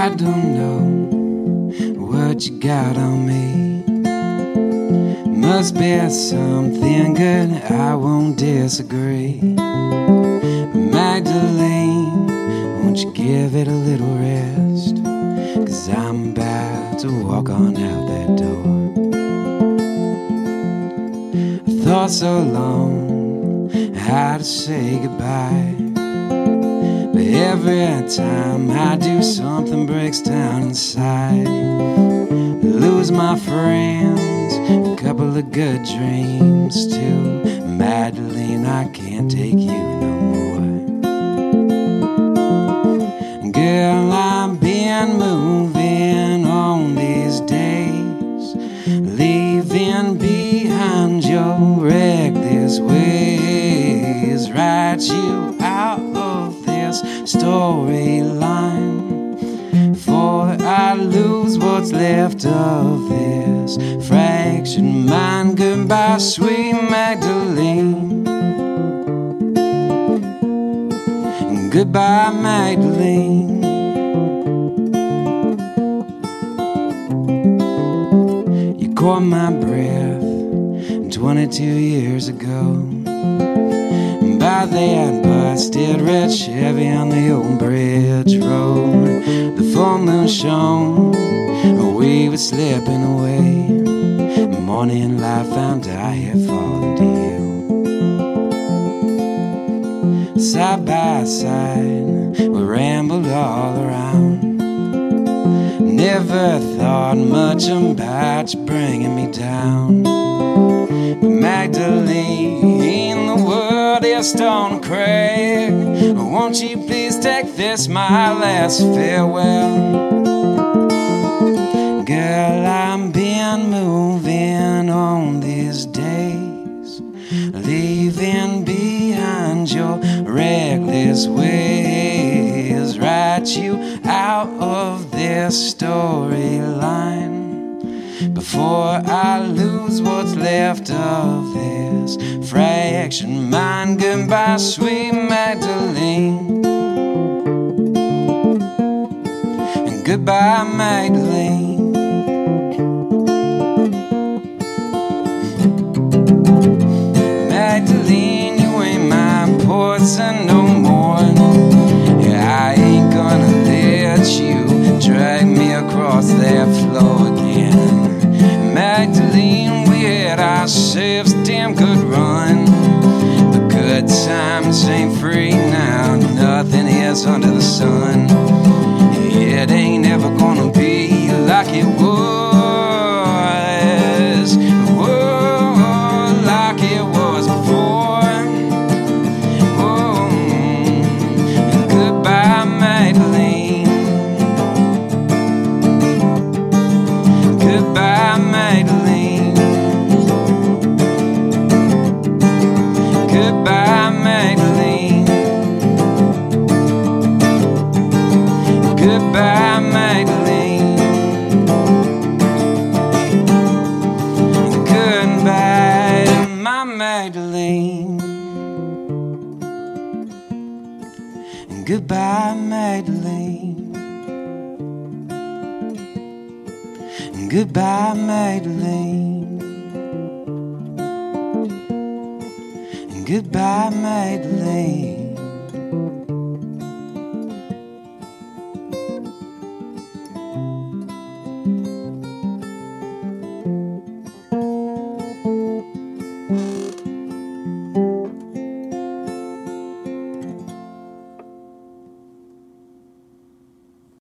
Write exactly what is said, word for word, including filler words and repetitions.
I don't know what you got on me. Must be something good, I won't disagree. Magdalene, won't you give it a little rest? 'Cause I'm about to walk on out that door. I thought so long how to say goodbye, but every time I do, something breaks down inside. Lose my friends, a couple of good dreams too. Magdalene, I can't take you no more. Girl, I've been moving on these days, leaving behind your reckless ways. Write you out of this storyline, for I lose what's left of this fraction mine. Goodbye, sweet Magdalene. Goodbye, Magdalene. You caught my breath twenty-two years ago. By that busted red Chevy on the old bridge road, the full moon shone, we were slipping away. Morning light found I had fallen to you. Side by side, we rambled all around. Never thought much about you bringing me down. But Magdalene, the world is stone crack. Won't you please take this, my last farewell? Girl, I've been moving on these days, leaving behind your reckless ways. Write you out of this storyline before I lose what's left of this fraction mine. Goodbye, sweet Magdalene. And goodbye, Magdalene. Magdalene, you ain't my poison no more. Yeah, I ain't gonna let you drag me across that floor again. Magdalene, we had ourselves a damn good run, but good times ain't free now. Nothing is under the sun. It ain't ever gonna be like it was. Whoa, like it was before. Whoa, goodbye, Magdalene. Goodbye, Magdalene. Goodbye, Magdalene. Goodbye, Magdalene. Goodbye, my Magdalene. Goodbye, Magdalene. Goodbye, Magdalene. Goodbye, Magdalene.